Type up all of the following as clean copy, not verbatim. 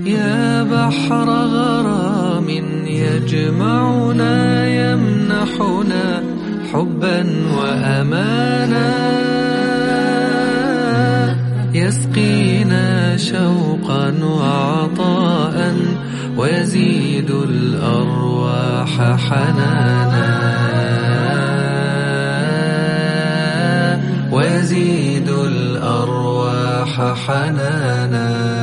يا بحر غرام يجمعنا يمنحنا حبا وأمانا، يسقينا شوقا وعطاء ويزيد الأرواح حنانا، ويزيد الأرواح حنانا.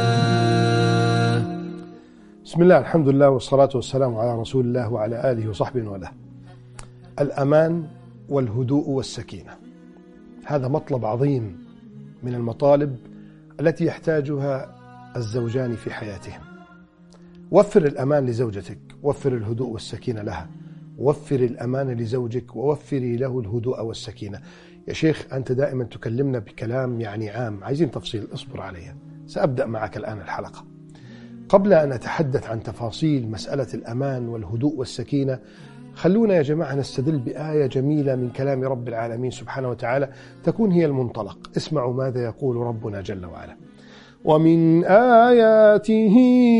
بسم الله، الحمد لله، والصلاة والسلام على رسول الله وعلى آله وصحبه وله. الأمان والهدوء والسكينة، هذا مطلب عظيم من المطالب التي يحتاجها الزوجان في حياتهم. وفر الأمان لزوجتك، وفر الهدوء والسكينة لها، وفر الأمان لزوجك ووفري له الهدوء والسكينة. يا شيخ أنت دائما تكلمنا بكلام يعني عام، عايزين تفصيل، اصبر عليها، سأبدأ معك الآن الحلقة. قبل أن أتحدث عن تفاصيل مسألة الأمان والهدوء والسكينة، خلونا يا جماعة نستدل بآية جميلة من كلام رب العالمين سبحانه وتعالى تكون هي المنطلق. اسمعوا ماذا يقول ربنا جل وعلا: ومن آياته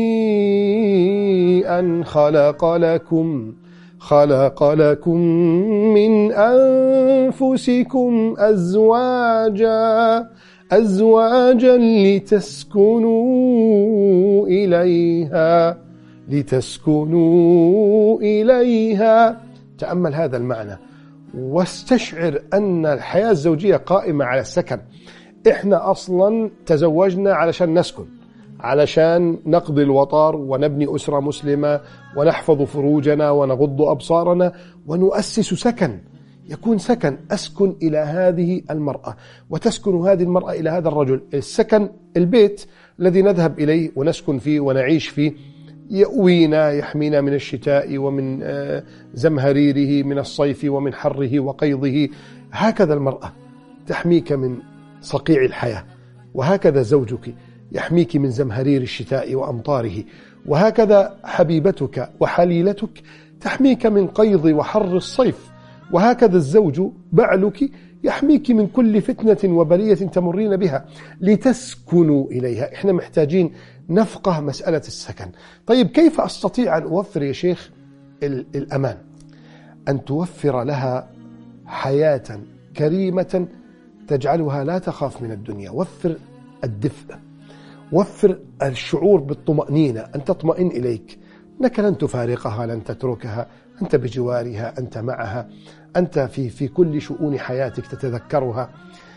أن خلق لكم من أنفسكم أزواجا لتسكنوا إليها. تأمل هذا المعنى واستشعر أن الحياة الزوجية قائمة على السكن. إحنا أصلا تزوجنا علشان نسكن، علشان نقضي الوطار ونبني أسرة مسلمة ونحفظ فروجنا ونغض أبصارنا ونؤسس سكن، يكون سكن أسكن إلى هذه المرأة وتسكن هذه المرأة إلى هذا الرجل. السكن البيت الذي نذهب إليه ونسكن فيه ونعيش فيه، يأوينا، يحمينا من الشتاء ومن زمهريره، من الصيف ومن حره وقيضه. هكذا المرأة تحميك من صقيع الحياة، وهكذا زوجك يحميك من زمهرير الشتاء وأمطاره، وهكذا حبيبتك وحليلتك تحميك من قيض وحر الصيف، وهكذا الزوج بعلك يحميك من كل فتنة وبلية تمرين بها لتسكنوا إليها. إحنا محتاجين نفقه مسألة السكن. طيب كيف أستطيع أن أوفر يا شيخ الأمان؟ أن توفر لها حياة كريمة تجعلها لا تخاف من الدنيا. وفر الدفء، وفر الشعور بالطمأنينة، أن تطمئن إليك، أنك لن تفارقها، لن تتركها، أنت بجوارها، أنت معها، أنت في كل شؤون حياتك تتذكرها.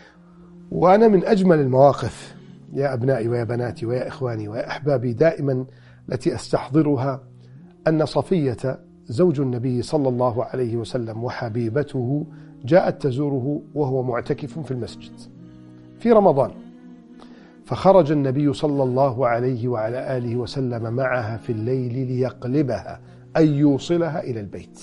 وأنا من أجمل المواقف يا أبنائي ويا بناتي ويا إخواني ويا أحبابي دائما التي أستحضرها أن صفية زوج النبي صلى الله عليه وسلم وحبيبته جاءت تزوره وهو معتكف في المسجد في رمضان، فخرج النبي صلى الله عليه وعلى آله وسلم معها في الليل ليقلبها، أي يوصلها إلى البيت.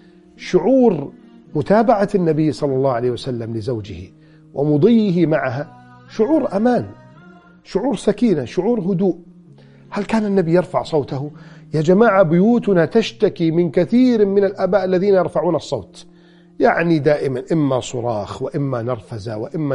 شعور متابعة النبي صلى الله عليه وسلم لزوجه ومضيه معها شعور أمان، شعور سكينة، شعور هدوء. هل كان النبي يرفع صوته؟ يا جماعة بيوتنا تشتكي من كثير من الآباء الذين يرفعون الصوت، يعني دائما إما صراخ وإما نرفزة وإما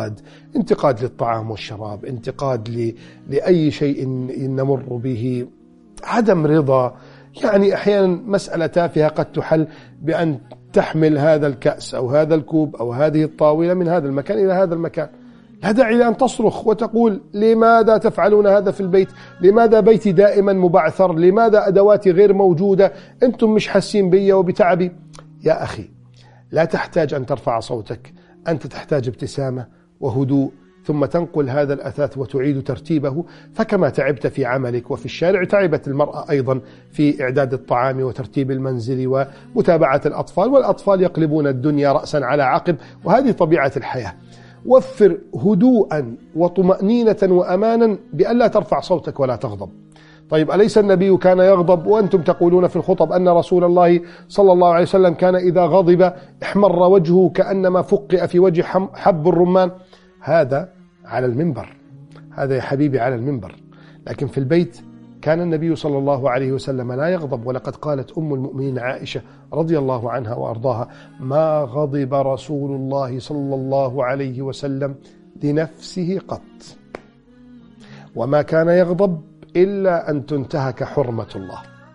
انتقاد للطعام والشراب، انتقاد لأي شيء نمر به، عدم رضا. يعني أحيانا مسألة تافهة قد تحل بأن تحمل هذا الكأس أو هذا الكوب أو هذه الطاولة من هذا المكان إلى هذا المكان. لا داعي لأن تصرخ وتقول لماذا تفعلون هذا في البيت؟ لماذا بيتي دائما مبعثر؟ لماذا أدواتي غير موجودة؟ أنتم مش حاسين بي وبتعبي؟ يا أخي لا تحتاج أن ترفع صوتك، أنت تحتاج ابتسامة وهدوء، ثم تنقل هذا الأثاث وتعيد ترتيبه. فكما تعبت في عملك وفي الشارع، تعبت المرأة أيضا في إعداد الطعام وترتيب المنزل ومتابعة الأطفال، والأطفال يقلبون الدنيا رأسا على عقب، وهذه طبيعة الحياة. وفر هدوءا وطمأنينة وأمانا بأن لا ترفع صوتك ولا تغضب. طيب أليس النبي كان يغضب؟ وأنتم تقولون في الخطب أن رسول الله صلى الله عليه وسلم كان إذا غضب احمر وجهه كأنما فقئ في وجه حب الرمان. هذا على المنبر، هذا يا حبيبي على المنبر، لكن في البيت كان النبي صلى الله عليه وسلم لا يغضب. ولقد قالت أم المؤمنين عائشة رضي الله عنها وأرضاها: ما غضب رسول الله صلى الله عليه وسلم لنفسه قط، وما كان يغضب إلا أن تنتهك حرمة الله.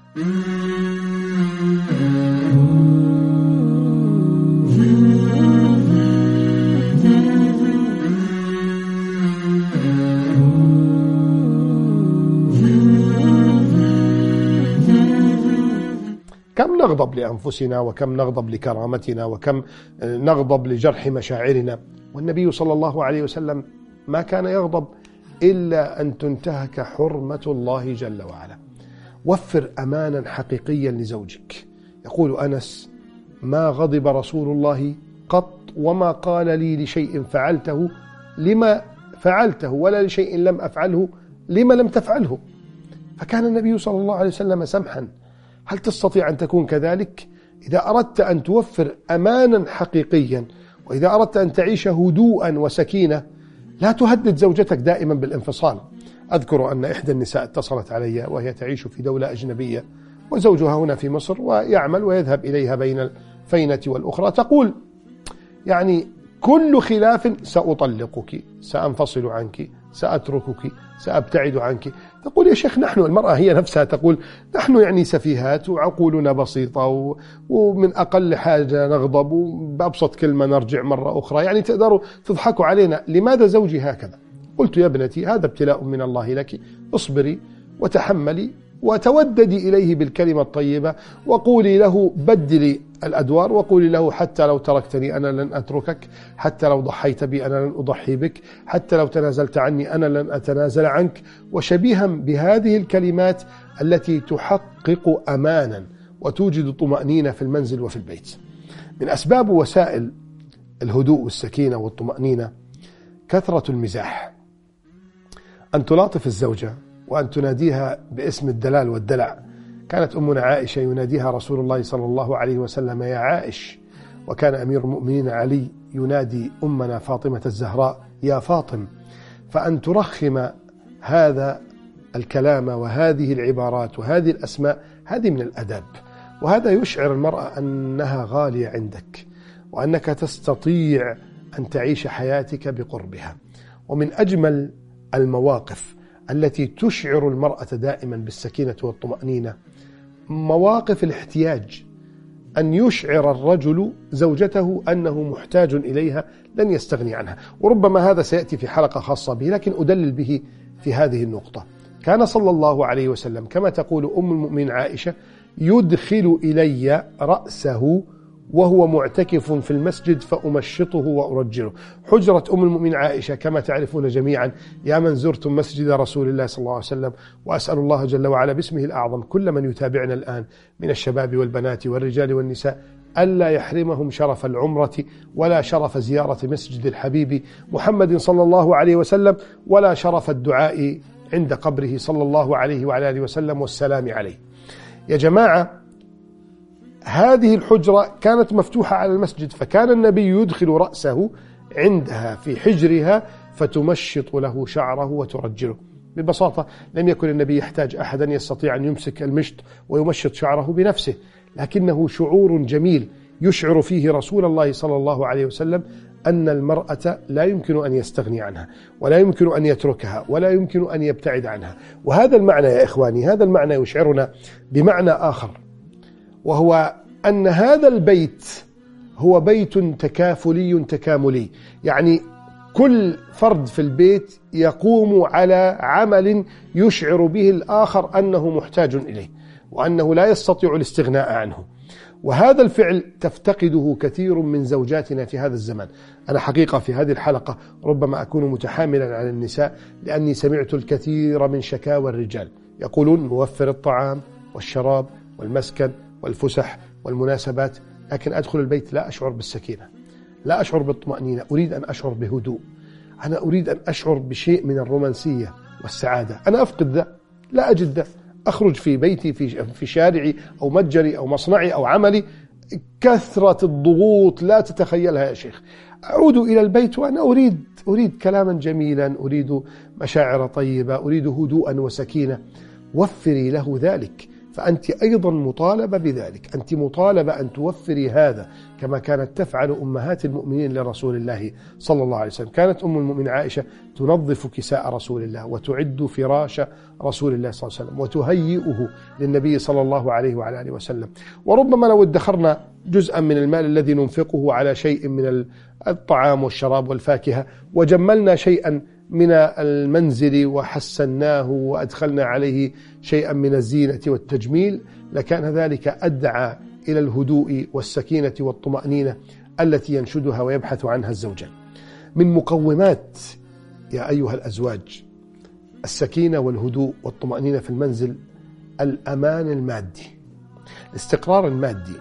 كم نغضب لأنفسنا، وكم نغضب لكرامتنا، وكم نغضب لجرح مشاعرنا، والنبي صلى الله عليه وسلم ما كان يغضب إلا أن تنتهك حرمة الله جل وعلا. وفر أمانا حقيقيا لزوجك. يقول أنس: ما غضب رسول الله قط وما قال لي لشيء فعلته لما فعلته، ولا لشيء لم أفعله لما لم تفعله. فكان النبي صلى الله عليه وسلم سمحا. هل تستطيع أن تكون كذلك؟ إذا أردت أن توفر أمانا حقيقيا، وإذا أردت أن تعيش هدوءا وسكينة، لا تهدد زوجتك دائما بالانفصال. أذكر أن إحدى النساء اتصلت علي وهي تعيش في دولة أجنبية، وزوجها هنا في مصر ويعمل ويذهب إليها بين الفينة والأخرى. تقول: يعني كل خلاف سأطلقك، سأنفصل عنك، سأتركك، سأبتعد عنك. تقول: يا شيخ، نحن المرأة هي نفسها تقول: نحن يعني سفيهات وعقولنا بسيطة، ومن أقل حاجة نغضب، وبأبسط كلمة نرجع مرة أخرى، يعني تقدروا تضحكوا علينا. لماذا زوجي هكذا؟ قلت: يا ابنتي، هذا ابتلاء من الله لك، اصبري وتحملي وتوددي إليه بالكلمة الطيبة، وقولي له، بدلي الأدوار، وقولي له: حتى لو تركتني أنا لن أتركك، حتى لو ضحيت بي أنا لن أضحي بك، حتى لو تنازلت عني أنا لن أتنازل عنك. وشبيها بهذه الكلمات التي تحقق أمانا وتوجد طمأنينة في المنزل وفي البيت. من أسباب وسائل الهدوء والسكينة والطمأنينة كثرة المزاح. أن تلاطف الزوجة وأن تناديها باسم الدلال والدلع. كانت أمنا عائشة يناديها رسول الله صلى الله عليه وسلم: يا عائش. وكان أمير المؤمنين علي ينادي أمنا فاطمة الزهراء: يا فاطم. فأن ترخم هذا الكلام وهذه العبارات وهذه الأسماء، هذه من الأدب، وهذا يشعر المرأة أنها غالية عندك، وأنك تستطيع أن تعيش حياتك بقربها. ومن أجمل المواقف التي تشعر المرأة دائما بالسكينة والطمأنينة مواقف الاحتياج. أن يشعر الرجل زوجته أنه محتاج إليها لن يستغني عنها. وربما هذا سيأتي في حلقة خاصة به، لكن أدلل به في هذه النقطة. كان صلى الله عليه وسلم كما تقول أم المؤمنين عائشة: يدخل إلي رأسه وهو معتكف في المسجد فأمشطه وأرجله. حجرة أم المؤمنين عائشة كما تعرفون جميعا يا من زرتم مسجد رسول الله صلى الله عليه وسلم، وأسأل الله جل وعلا باسمه الأعظم كل من يتابعنا الآن من الشباب والبنات والرجال والنساء ألا يحرمهم شرف العمرة ولا شرف زيارة مسجد الحبيب محمد صلى الله عليه وسلم، ولا شرف الدعاء عند قبره صلى الله عليه وعلى آله وسلم والسلام عليه. يا جماعة، هذه الحجرة كانت مفتوحة على المسجد، فكان النبي يدخل رأسه عندها في حجرها فتمشط له شعره وترجله. ببساطة لم يكن النبي يحتاج أحدا يستطيع أن يمسك المشط ويمشط شعره بنفسه، لكنه شعور جميل يشعر فيه رسول الله صلى الله عليه وسلم أن المرأة لا يمكن أن يستغني عنها، ولا يمكن أن يتركها، ولا يمكن أن يبتعد عنها. وهذا المعنى يا إخواني، هذا المعنى يشعرنا بمعنى آخر، وهو أن هذا البيت هو بيت تكافلي تكاملي. يعني كل فرد في البيت يقوم على عمل يشعر به الآخر أنه محتاج إليه وأنه لا يستطيع الاستغناء عنه. وهذا الفعل تفتقده كثير من زوجاتنا في هذا الزمان. أنا حقيقة في هذه الحلقة ربما أكون متحاملا على النساء، لأني سمعت الكثير من شكاوى الرجال يقولون: نوفر الطعام والشراب والمسكن والفسح والمناسبات، لكن أدخل البيت لا أشعر بالسكينة، لا أشعر بالطمأنينة، أريد أن أشعر بهدوء، أنا أريد أن أشعر بشيء من الرومانسية والسعادة. أنا أفقد ذا، لا أجد ذا. أخرج في بيتي، في شارعي أو متجري أو مصنعي أو عملي، كثرة الضغوط لا تتخيلها يا شيخ. أعود إلى البيت وأنا أريد كلاما جميلا، أريد مشاعر طيبة، أريد هدوءا وسكينة. وفري له ذلك فأنت أيضا مطالبة بذلك، أنت مطالبة أن توفري هذا كما كانت تفعل أمهات المؤمنين لرسول الله صلى الله عليه وسلم. كانت أم المؤمنين عائشة تنظف كساء رسول الله وتعد فراش رسول الله صلى الله عليه وسلم وتهيئه للنبي صلى الله عليه وعلى آله وسلم. وربما لو ادخرنا جزءا من المال الذي ننفقه على شيء من الطعام والشراب والفاكهة وجملنا شيئا من المنزل وحسناه وأدخلنا عليه شيئا من الزينة والتجميل، لكان ذلك أدعى إلى الهدوء والسكينة والطمأنينة التي ينشدها ويبحث عنها الزوجان. من مقومات يا أيها الأزواج السكينة والهدوء والطمأنينة في المنزل الأمان المادي، الاستقرار المادي.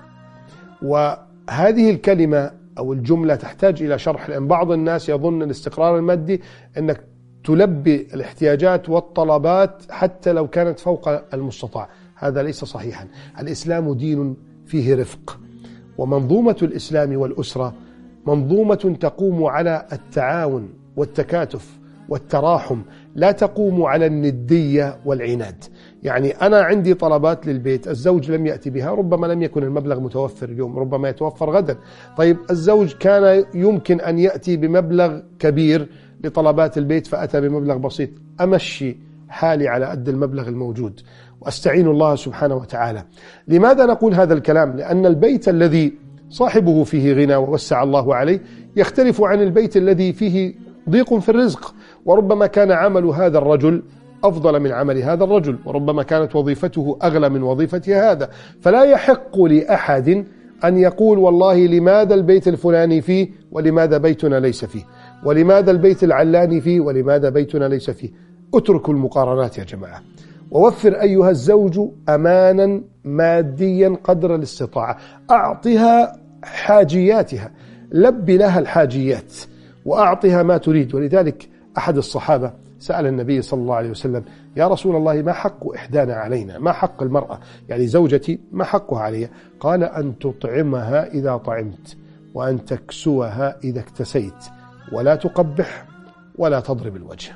وهذه الكلمة أو الجملة تحتاج إلى شرح، لأن بعض الناس يظن الاستقرار المادي أنك تلبي الاحتياجات والطلبات حتى لو كانت فوق المستطاع. هذا ليس صحيحا. الإسلام دين فيه رفق، ومنظومة الإسلام والأسرة منظومة تقوم على التعاون والتكاتف والتراحم، لا تقوم على الندية والعناد. يعني أنا عندي طلبات للبيت، الزوج لم يأتي بها، ربما لم يكن المبلغ متوفر اليوم، ربما يتوفر غدا. طيب الزوج كان يمكن أن يأتي بمبلغ كبير لطلبات البيت فأتى بمبلغ بسيط، أمشي حالي على قد المبلغ الموجود وأستعين الله سبحانه وتعالى. لماذا نقول هذا الكلام؟ لأن البيت الذي صاحبه فيه غنى ووسع الله عليه يختلف عن البيت الذي فيه ضيق في الرزق، وربما كان عمل هذا الرجل أفضل من عمل هذا الرجل، وربما كانت وظيفته أغلى من وظيفة هذا. فلا يحق لأحد أن يقول والله لماذا البيت الفلاني فيه ولماذا بيتنا ليس فيه، ولماذا البيت العلاني فيه ولماذا بيتنا ليس فيه. اتركوا المقارنات يا جماعة، ووفر أيها الزوج أمانا ماديا قدر الاستطاعة، أعطها حاجياتها، لبي لها الحاجيات وأعطها ما تريد. ولذلك أحد الصحابة سأل النبي صلى الله عليه وسلم: يا رسول الله ما حق إحدانا علينا، ما حق المرأة يعني زوجتي ما حقها علي؟ قال: أن تطعمها إذا طعمت، وأن تكسوها إذا اكتسيت، ولا تقبح ولا تضرب الوجه.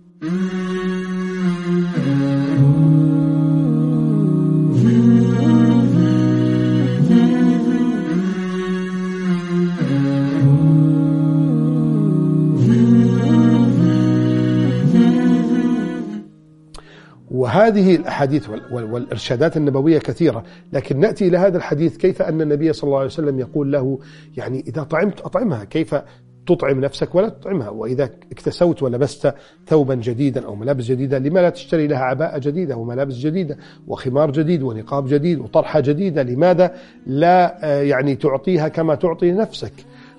وهذه الأحاديث والإرشادات النبوية كثيرة، لكن نأتي إلى هذا الحديث كيف أن النبي صلى الله عليه وسلم يقول له يعني إذا طعمت أطعمها، كيف تطعم نفسك ولا تطعمها؟ وإذا اكتسوت ولبست ثوبا جديدا أو ملابس جديدة، لما لا تشتري لها عباءة جديدة وملابس جديدة وخمار جديد ونقاب جديد وطرحة جديدة؟ لماذا لا يعني تعطيها كما تعطي نفسك؟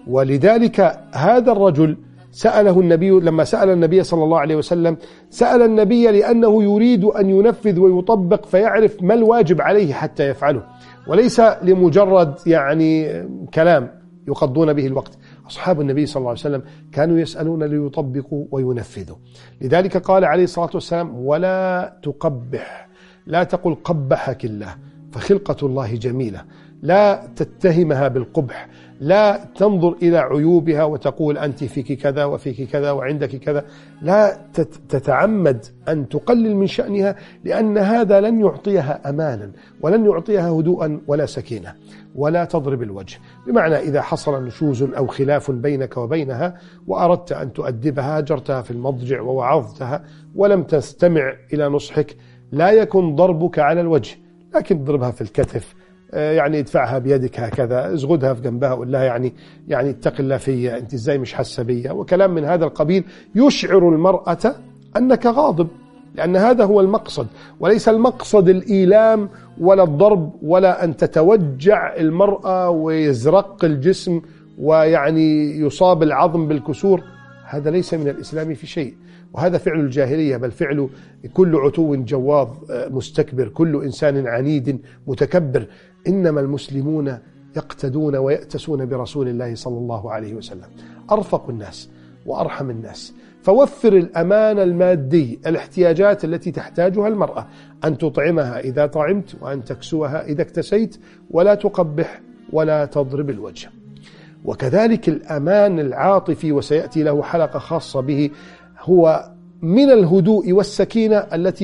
ولذلك هذا الرجل سأله النبي، لما سأل النبي صلى الله عليه وسلم سأل النبي لأنه يريد أن ينفذ ويطبق فيعرف ما الواجب عليه حتى يفعله، وليس لمجرد يعني كلام يقضون به الوقت. أصحاب النبي صلى الله عليه وسلم كانوا يسألون ليطبقوا وينفذوا. لذلك قال عليه الصلاة والسلام: ولا تقبح، لا تقل قبحك الله، فخلقة الله جميلة، لا تتهمها بالقبح، لا تنظر إلى عيوبها وتقول أنت فيك كذا وفيك كذا وعندك كذا، لا تتعمد أن تقلل من شأنها، لأن هذا لن يعطيها أمانا ولن يعطيها هدوءا ولا سكينة. ولا تضرب الوجه، بمعنى إذا حصل نشوز أو خلاف بينك وبينها وأردت أن تؤدبها، هجرتها في المضجع ووعظتها ولم تستمع إلى نصحك، لا يكن ضربك على الوجه، لكن اضربها في الكتف، يعني ادفعها بيدك هكذا، ازغدها في جنبها، قول لها يعني اتق الله فيا، انت ازاي مش حاسه بيا، وكلام من هذا القبيل يشعر المرأة أنك غاضب، لأن هذا هو المقصد، وليس المقصد الإيلام ولا الضرب ولا أن تتوجع المرأة ويزرق الجسم ويعني يصاب العظم بالكسور. هذا ليس من الإسلام في شيء، وهذا فعل الجاهلية، بل فعل كل عتو جواظ مستكبر، كل إنسان عنيد متكبر. إنما المسلمون يقتدون ويأتسون برسول الله صلى الله عليه وسلم، أرفق الناس وأرحم الناس. فوفر الأمان المادي، الاحتياجات التي تحتاجها المرأة، أن تطعمها إذا طعمت، وأن تكسوها إذا اكتسيت، ولا تقبح ولا تضرب الوجه. وكذلك الأمان العاطفي، وسيأتي له حلقة خاصة به، هو من الهدوء والسكينة التي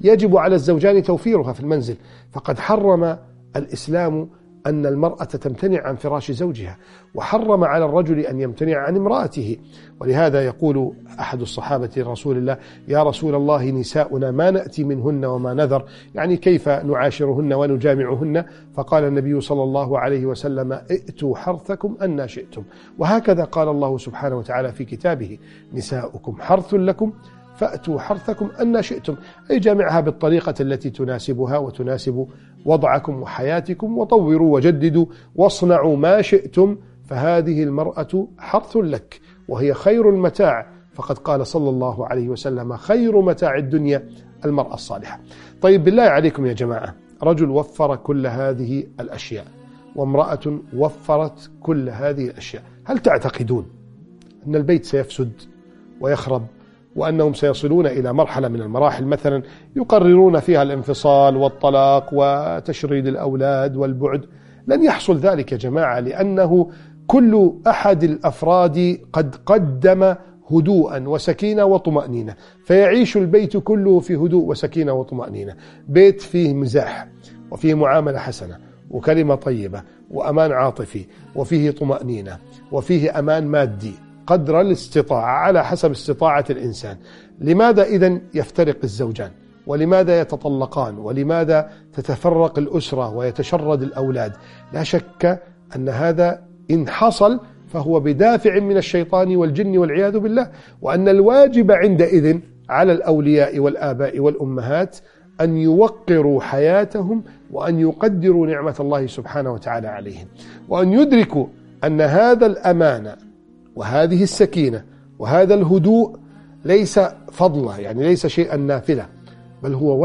يجب على الزوجان توفيرها في المنزل. فقد حرم الإسلام أن المرأة تمتنع عن فراش زوجها، وحرم على الرجل أن يمتنع عن امرأته. ولهذا يقول أحد الصحابة رسول الله: يا رسول الله، نساؤنا ما نأتي منهن وما نذر، يعني كيف نعاشرهن ونجامعهن؟ فقال النبي صلى الله عليه وسلم: ائتوا حرثكم أن شئتم. وهكذا قال الله سبحانه وتعالى في كتابه: نساؤكم حرث لكم فأتوا حرثكم أن شئتم، أي جامعها بالطريقة التي تناسبها وتناسب وضعكم وحياتكم، وطوروا وجددوا واصنعوا ما شئتم، فهذه المرأة حرث لك وهي خير المتاع. فقد قال صلى الله عليه وسلم: خير متاع الدنيا المرأة الصالحة. طيب بالله عليكم يا جماعة، رجل وفر كل هذه الأشياء وامرأة وفرت كل هذه الأشياء، هل تعتقدون أن البيت سيفسد ويخرب، وأنهم سيصلون إلى مرحلة من المراحل مثلا يقررون فيها الانفصال والطلاق وتشريد الأولاد والبعد؟ لن يحصل ذلك يا جماعة، لأنه كل أحد الأفراد قد قدم هدوءا وسكينة وطمأنينة، فيعيش البيت كله في هدوء وسكينة وطمأنينة. بيت فيه مزاح وفيه معاملة حسنة وكلمة طيبة وأمان عاطفي وفيه طمأنينة وفيه أمان مادي قدر الاستطاعة على حسب استطاعة الإنسان. لماذا إذن يفترق الزوجان؟ ولماذا يتطلقان؟ ولماذا تتفرق الأسرة ويتشرد الأولاد؟ لا شك أن هذا إن حصل فهو بدافع من الشيطان والجن والعياذ بالله، وأن الواجب عندئذ على الأولياء والآباء والأمهات أن يوقروا حياتهم وأن يقدروا نعمة الله سبحانه وتعالى عليهم، وأن يدركوا أن هذا الأمان وهذه السكينة وهذا الهدوء ليس فضلا، يعني ليس شيئا نافلة، بل هو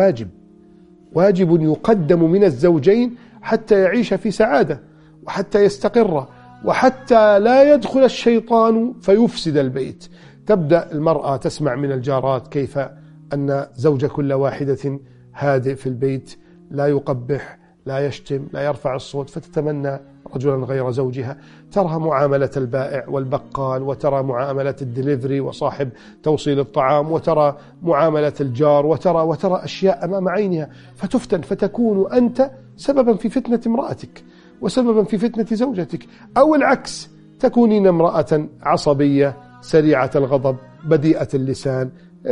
واجب يقدم من الزوجين حتى يعيش في سعادة وحتى يستقر وحتى لا يدخل الشيطان فيفسد البيت. تبدأ المرأة تسمع من الجارات كيف أن زوج كل واحدة هادئ في البيت، لا يقبح، لا يشتم، لا يرفع الصوت، فتتمنى رجلا غير زوجها. ترى معاملة البائع والبقال، وترى معاملة الدليفري وصاحب توصيل الطعام، وترى معاملة الجار، وترى أشياء أمام عينها فتفتن، فتكون أنت سببا في فتنة امرأتك وسببا في فتنة زوجتك، أو العكس، تكونين امرأة عصبية سريعة الغضب بديئة اللسان،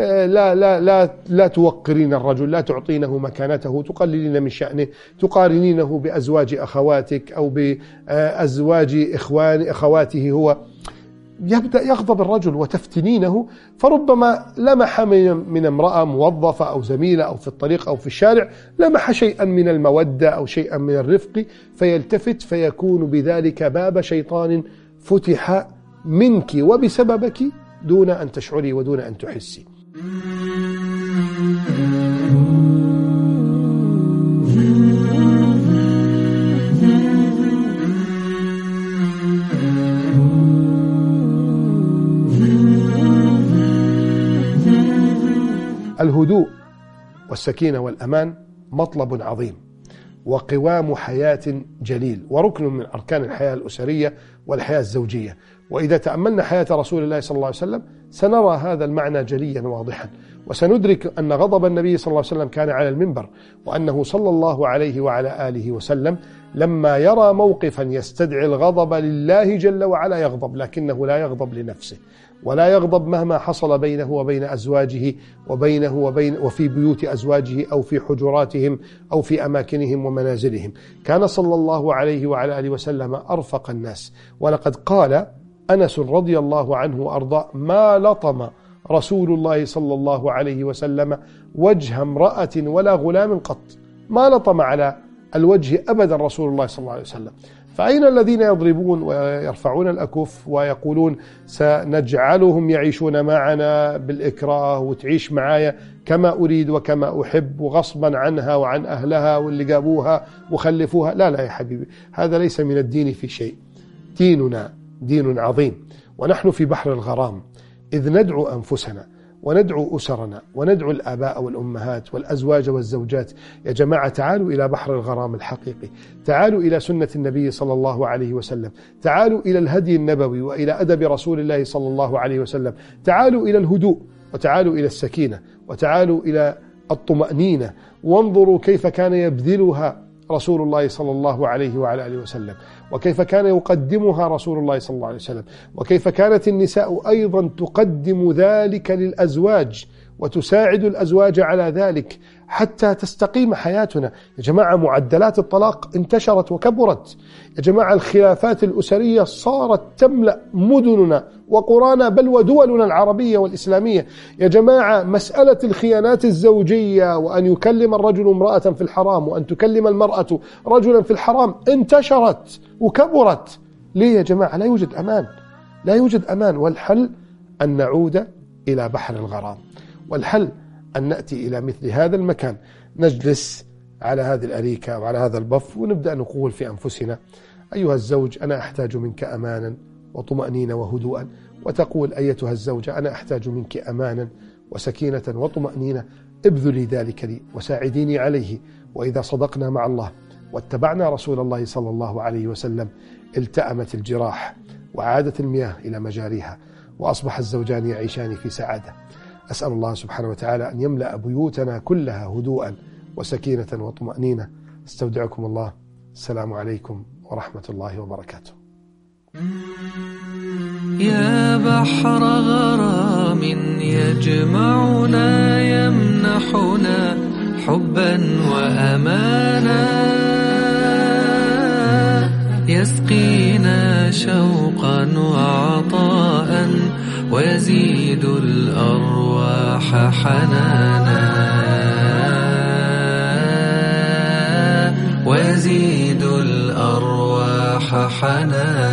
لا توقرين الرجل، لا تعطينه مكانته، تقللين من شأنه، تقارنينه بأزواج أخواتك أو بأزواج أخواته هو. يبدأ يغضب الرجل وتفتنينه، فربما لمح من امرأة موظفة أو زميلة أو في الطريق أو في الشارع، لمح شيئا من المودة أو شيئا من الرفق، فيلتفت، فيكون بذلك باب شيطان فتح منك وبسببك دون أن تشعري ودون أن تحسي. الهدوء والسكينة والأمان مطلب عظيم وقوام حياة جليل وركن من أركان الحياة الأسرية والحياة الزوجية. وإذا تأملنا حياة رسول الله صلى الله عليه وسلم سنرى هذا المعنى جليا واضحا، وسندرك أن غضب النبي صلى الله عليه وسلم كان على المنبر، وأنه صلى الله عليه وعلى آله وسلم لما يرى موقفا يستدعي الغضب لله جل وعلا يغضب، لكنه لا يغضب لنفسه، ولا يغضب مهما حصل بينه وبين أزواجه وفي بيوت أزواجه أو في حجراتهم أو في أماكنهم ومنازلهم. كان صلى الله عليه وعلى آله وسلم أرفق الناس، ولقد قال أنس رضي الله عنه وأرضاه: ما لطم رسول الله صلى الله عليه وسلم وجه امرأة ولا غلام قط، ما لطم على الوجه أبدا رسول الله صلى الله عليه وسلم. فأين الذين يضربون ويرفعون الأكف ويقولون سنجعلهم يعيشون معنا بالإكراه وتعيش معايا كما أريد وكما أحب وغصبا عنها وعن أهلها واللي جابوها وخلفوها؟ لا يا حبيبي، هذا ليس من الدين في شيء. ديننا دين عظيم، ونحن في بحر الغرام، إذ ندعو أنفسنا وندعو أسرنا وندعو الآباء والأمهات والأزواج والزوجات: يا جماعة تعالوا إلى بحر الغرام الحقيقي، تعالوا إلى سنة النبي صلى الله عليه وسلم، تعالوا إلى الهدي النبوي وإلى أدب رسول الله صلى الله عليه وسلم، تعالوا إلى الهدوء، وتعالوا إلى السكينة، وتعالوا إلى الطمأنينة، وانظروا كيف كان يبذلها رسول الله صلى الله عليه وعلى آله وسلم، وكيف كان يقدمها رسول الله صلى الله عليه وسلم، وكيف كانت النساء أيضا تقدم ذلك للأزواج وتساعد الأزواج على ذلك حتى تستقيم حياتنا. يا جماعة معدلات الطلاق انتشرت وكبرت، يا جماعة الخلافات الأسرية صارت تملأ مدننا وقرانا بل ودولنا العربية والإسلامية. يا جماعة مسألة الخيانات الزوجية وأن يكلم الرجل امرأة في الحرام وأن تكلم المرأة رجلا في الحرام انتشرت وكبرت. ليه يا جماعة؟ لا يوجد أمان، لا يوجد أمان. والحل أن نعود إلى بحر الغرام، والحل أن نأتي إلى مثل هذا المكان، نجلس على هذه الأريكة وعلى هذا البف ونبدأ نقول في أنفسنا: أيها الزوج أنا أحتاج منك أمانا وطمأنينة وهدوءا، وتقول أيتها الزوجة أنا أحتاج منك أمانا وسكينة وطمأنينة، ابذلي ذلك لي وساعديني عليه. وإذا صدقنا مع الله واتبعنا رسول الله صلى الله عليه وسلم التأمت الجراح وعادت المياه إلى مجاريها، وأصبح الزوجان يعيشان في سعادة. أسأل الله سبحانه وتعالى أن يملأ بيوتنا كلها هدوءا وسكينة وطمأنينة. استودعكم الله، السلام عليكم ورحمة الله وبركاته. يا بحر غرام يجمعنا يمنحنا حبا وأمانا، يسقينا شوقا وعطاء ويزيد الأرواح حنانا، ويزيد الأرواح حنانا.